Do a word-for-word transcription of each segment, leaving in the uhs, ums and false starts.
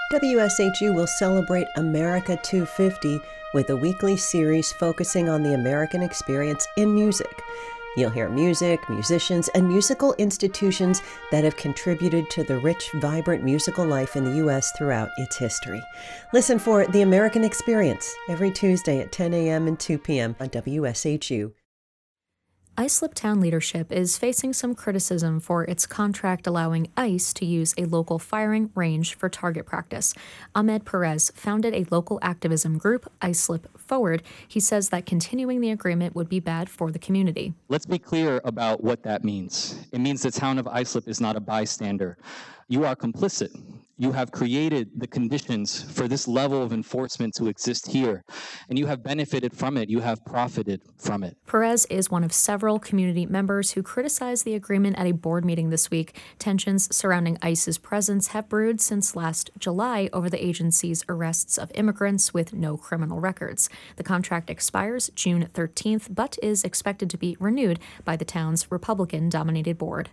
W S H U will celebrate America two fifty with a weekly series focusing on the American experience in music. You'll hear music, musicians, and musical institutions that have contributed to the rich, vibrant musical life in the U S throughout its history. Listen for The American Experience every Tuesday at ten a.m. and two p.m. on W S H U. Islip Town leadership is facing some criticism for its contract allowing ICE to use a local firing range for target practice. Ahmed Perez founded a local activism group, Islip Forward. He says that continuing the agreement would be bad for the community. Let's be clear about what that means. It means the town of Islip is not a bystander. You are complicit. You have created the conditions for this level of enforcement to exist here, and you have benefited from it. You have profited from it. Perez is one of several community members who criticized the agreement at a board meeting this week. Tensions surrounding ICE's presence have brewed since last July over the agency's arrests of immigrants with no criminal records. The contract expires June thirteenth, but is expected to be renewed by the town's Republican-dominated board.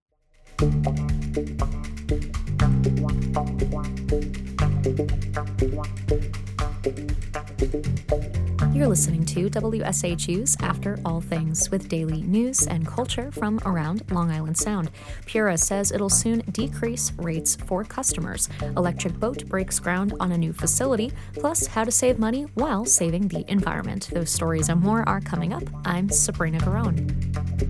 You're listening to W S H U's After All Things with daily news and culture from around Long Island Sound. Pura says it'll soon decrease rates for customers. Electric Boat breaks ground on a new facility, plus how to save money while saving the environment. Those stories and more are coming up. I'm Sabrina Garone.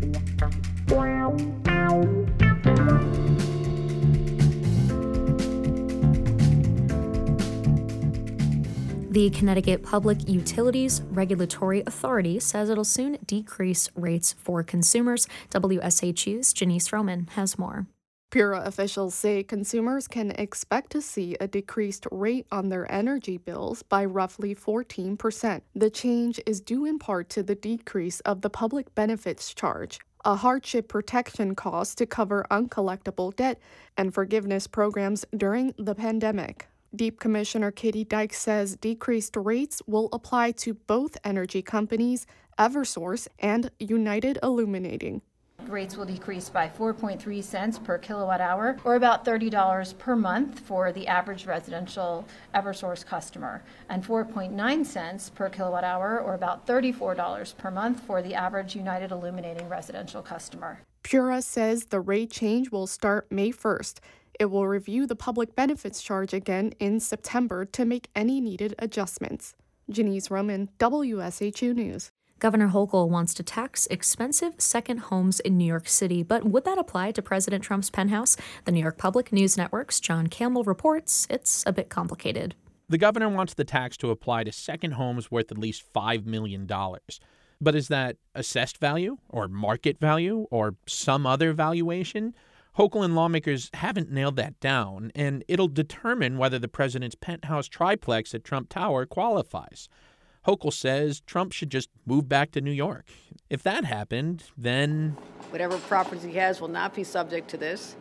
The Connecticut Public Utilities Regulatory Authority says it'll soon decrease rates for consumers. W S H U's Janice Roman has more. Pura officials say consumers can expect to see a decreased rate on their energy bills by roughly fourteen percent. The change is due in part to the decrease of the public benefits charge, a hardship protection cost to cover uncollectible debt, and forgiveness programs during the pandemic. Deep Commissioner Katie Dykes says decreased rates will apply to both energy companies, Eversource and United Illuminating. Rates will decrease by four point three cents per kilowatt hour, or about thirty dollars per month for the average residential Eversource customer, and four point nine cents per kilowatt hour, or about thirty-four dollars per month for the average United Illuminating residential customer. Pura says the rate change will start May first. It will review the public benefits charge again in September to make any needed adjustments. Janice Roman, W S H U News. Governor Hochul wants to tax expensive second homes in New York City, but would that apply to President Trump's penthouse? The New York Public News Network's John Campbell reports it's a bit complicated. The governor wants the tax to apply to second homes worth at least five million dollars. But is that assessed value, or market value, or some other valuation? Hochul and lawmakers haven't nailed that down, and it'll determine whether the president's penthouse triplex at Trump Tower qualifies. Hochul says Trump should just move back to New York. If that happened, then whatever property he has will not be subject to this,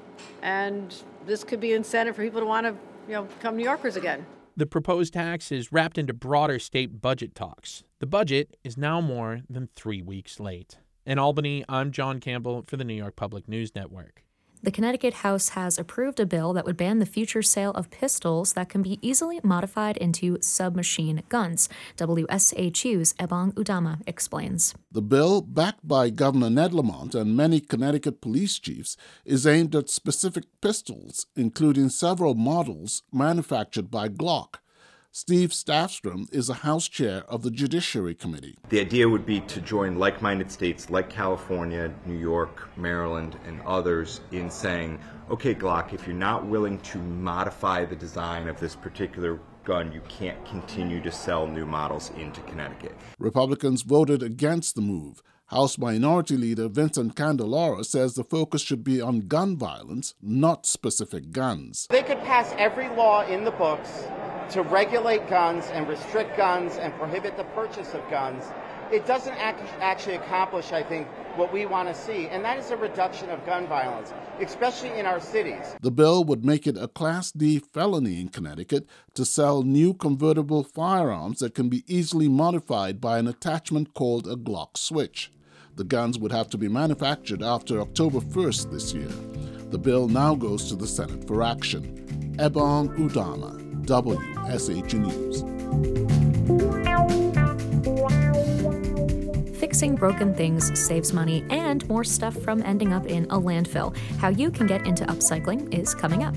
and this could be incentive for people to want to, you know, become New Yorkers again. The proposed tax is wrapped into broader state budget talks. The budget is now more than three weeks late. In Albany, I'm John Campbell for the New York Public News Network. The Connecticut House has approved a bill that would ban the future sale of pistols that can be easily modified into submachine guns. W S H U's Ebong Udama explains. The bill, backed by Governor Ned Lamont and many Connecticut police chiefs, is aimed at specific pistols, including several models manufactured by Glock. Steve Staffstrom is a House chair of the Judiciary Committee. The idea would be to join like-minded states like California, New York, Maryland, and others in saying, okay, Glock, if you're not willing to modify the design of this particular gun, you can't continue to sell new models into Connecticut. Republicans voted against the move. House Minority Leader Vincent Candelara says the focus should be on gun violence, not specific guns. They could pass every law in the books to regulate guns and restrict guns and prohibit the purchase of guns. It doesn't act, actually accomplish, I think, what we want to see, and that is a reduction of gun violence, especially in our cities. The bill would make it a Class D felony in Connecticut to sell new convertible firearms that can be easily modified by an attachment called a Glock switch. The guns would have to be manufactured after October first this year. The bill now goes to the Senate for action. Ebong Udama, W S H U News. Fixing broken things saves money and more stuff from ending up in a landfill. How you can get into upcycling is coming up.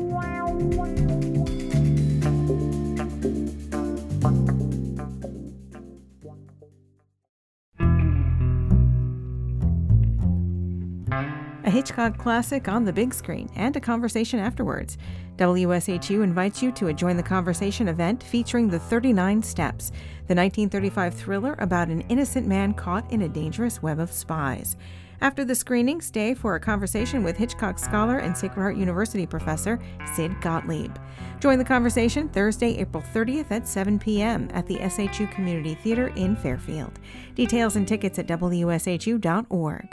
A Hitchcock classic on the big screen and a conversation afterwards. W S H U invites you to a Join the Conversation event featuring The thirty-nine Steps, the nineteen thirty-five thriller about an innocent man caught in a dangerous web of spies. After the screening, stay for a conversation with Hitchcock scholar and Sacred Heart University professor Sid Gottlieb. Join the conversation Thursday, April thirtieth at seven p.m. at the S H U Community Theater in Fairfield. Details and tickets at W S H U dot org.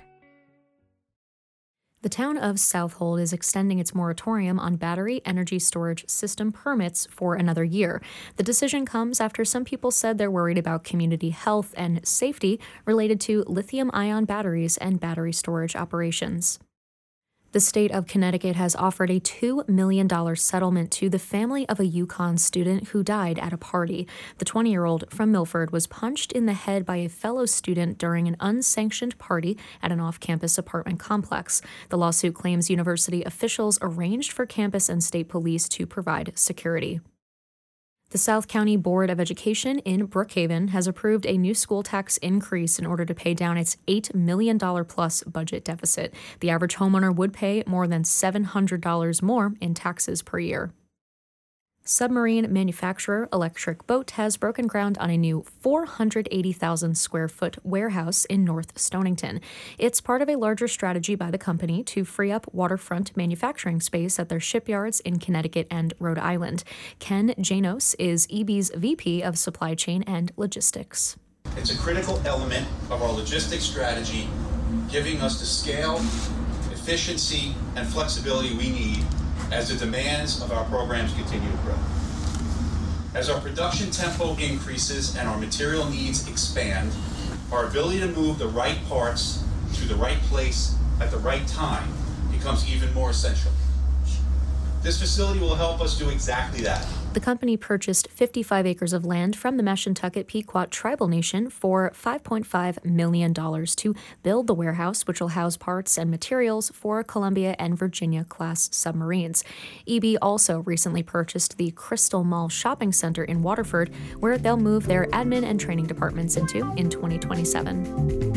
The town of Southold is extending its moratorium on battery energy storage system permits for another year. The decision comes after some people said they're worried about community health and safety related to lithium-ion batteries and battery storage operations. The state of Connecticut has offered a two million dollars settlement to the family of a UConn student who died at a party. The twenty-year-old from Milford was punched in the head by a fellow student during an unsanctioned party at an off-campus apartment complex. The lawsuit claims university officials arranged for campus and state police to provide security. The South County Board of Education in Brookhaven has approved a new school tax increase in order to pay down its eight million dollars plus budget deficit. The average homeowner would pay more than seven hundred dollars more in taxes per year. Submarine manufacturer Electric Boat has broken ground on a new four hundred eighty thousand square foot warehouse in North Stonington. It's part of a larger strategy by the company to free up waterfront manufacturing space at their shipyards in Connecticut and Rhode Island. Ken Janos is E B's V P of Supply Chain and Logistics. It's a critical element of our logistics strategy, giving us the scale, efficiency, and flexibility we need as the demands of our programs continue to grow. As our production tempo increases and our material needs expand, our ability to move the right parts to the right place at the right time becomes even more essential. This facility will help us do exactly that. The company purchased fifty-five acres of land from the Mashantucket Pequot Tribal Nation for five point five million dollars to build the warehouse, which will house parts and materials for Columbia and Virginia class submarines. E B also recently purchased the Crystal Mall Shopping Center in Waterford, where they'll move their admin and training departments into in twenty twenty-seven.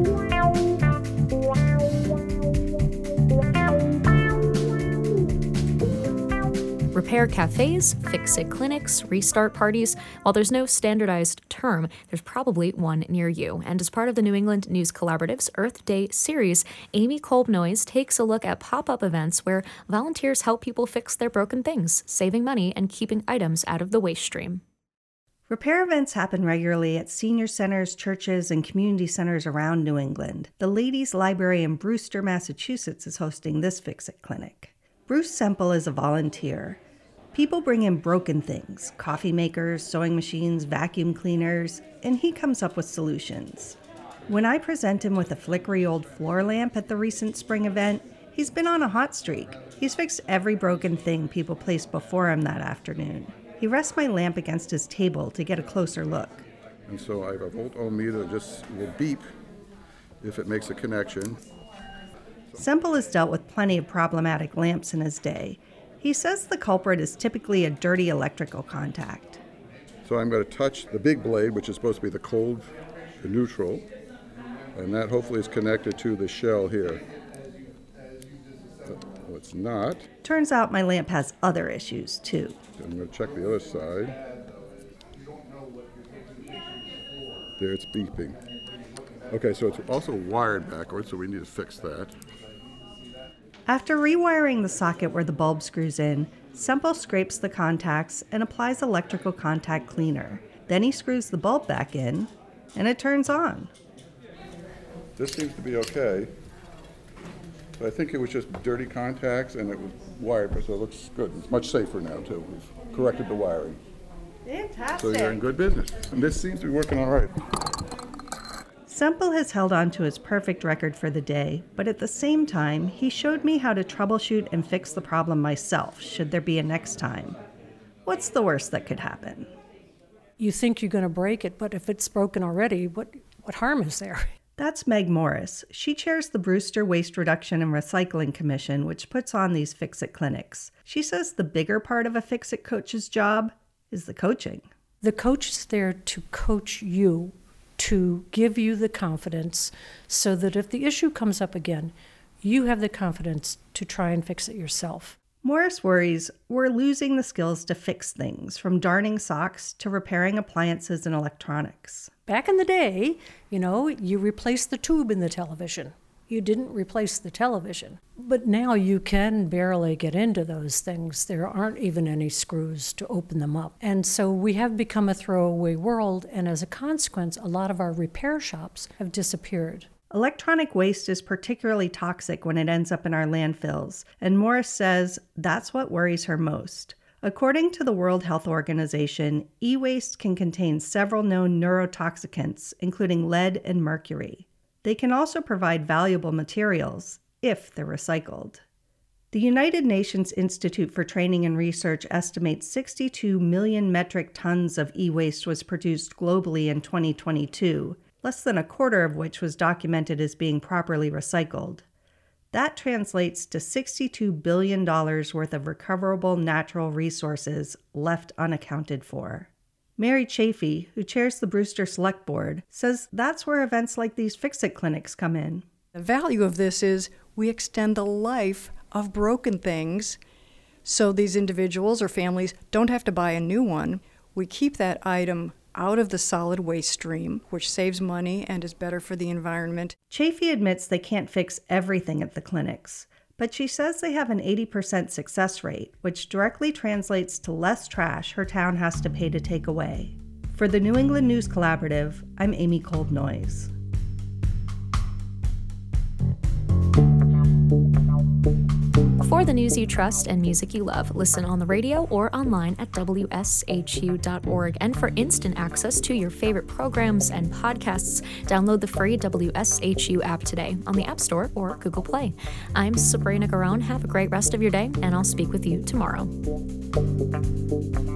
Repair cafes, fix-it clinics, restart parties. While there's no standardized term, there's probably one near you. And as part of the New England News Collaborative's Earth Day series, Amy Kolb-Noyes takes a look at pop-up events where volunteers help people fix their broken things, saving money and keeping items out of the waste stream. Repair events happen regularly at senior centers, churches, and community centers around New England. The Ladies' Library in Brewster, Massachusetts is hosting this Fix-It clinic. Bruce Semple is a volunteer. People bring in broken things, coffee makers, sewing machines, vacuum cleaners, and he comes up with solutions. When I present him with a flickery old floor lamp at the recent spring event, he's been on a hot streak. He's fixed every broken thing people placed before him that afternoon. He rests my lamp against his table to get a closer look. And so I have a volt-o-meter that just will beep if it makes a connection. Semple has dealt with plenty of problematic lamps in his day. He says the culprit is typically a dirty electrical contact. So I'm going to touch the big blade, which is supposed to be the cold, the neutral, and that hopefully is connected to the shell here. Oh, it's not. Turns out my lamp has other issues, too. I'm going to check the other side. There, it's beeping. Okay, so it's also wired backwards, so we need to fix that. After rewiring the socket where the bulb screws in, Semple scrapes the contacts and applies electrical contact cleaner. Then he screws the bulb back in, and it turns on. This seems to be okay. So I think it was just dirty contacts and it was wired, so it looks good. It's much safer now, too. We've corrected the wiring. Fantastic. So you're in good business. And this seems to be working all right. Semple has held on to his perfect record for the day, but at the same time, he showed me how to troubleshoot and fix the problem myself, should there be a next time. What's the worst that could happen? You think you're going to break it, but if it's broken already, what, what harm is there? That's Meg Morris. She chairs the Brewster Waste Reduction and Recycling Commission, which puts on these Fix-It clinics. She says the bigger part of a Fix-It coach's job is the coaching. The coach is there to coach you, to give you the confidence so that if the issue comes up again, you have the confidence to try and fix it yourself. Morris worries we're losing the skills to fix things, from darning socks to repairing appliances and electronics. Back in the day, you know, you replaced the tube in the television. You didn't replace the television. But now you can barely get into those things. There aren't even any screws to open them up. And so we have become a throwaway world, and as a consequence, a lot of our repair shops have disappeared. Electronic waste is particularly toxic when it ends up in our landfills, and Morris says that's what worries her most. According to the World Health Organization, e-waste can contain several known neurotoxicants, including lead and mercury. They can also provide valuable materials if they're recycled. The United Nations Institute for Training and Research estimates sixty-two million metric tons of e-waste was produced globally in twenty twenty-two, less than a quarter of which was documented as being properly recycled. That translates to sixty-two billion dollars worth of recoverable natural resources left unaccounted for. Mary Chafee, who chairs the Brewster Select Board, says that's where events like these Fix-It clinics come in. The value of this is we extend the life of broken things so these individuals or families don't have to buy a new one. We keep that item out of the solid waste stream, which saves money and is better for the environment. Chafee admits they can't fix everything at the clinics, but she says they have an eighty percent success rate, which directly translates to less trash her town has to pay to take away. For the New England News Collaborative, I'm Amy Kolb-Noyes. For the news you trust and music you love, listen on the radio or online at W S H U dot org. And for instant access to your favorite programs and podcasts, download the free W S H U app today on the App Store or Google Play. I'm Sabrina Garone. Have a great rest of your day, and I'll speak with you tomorrow.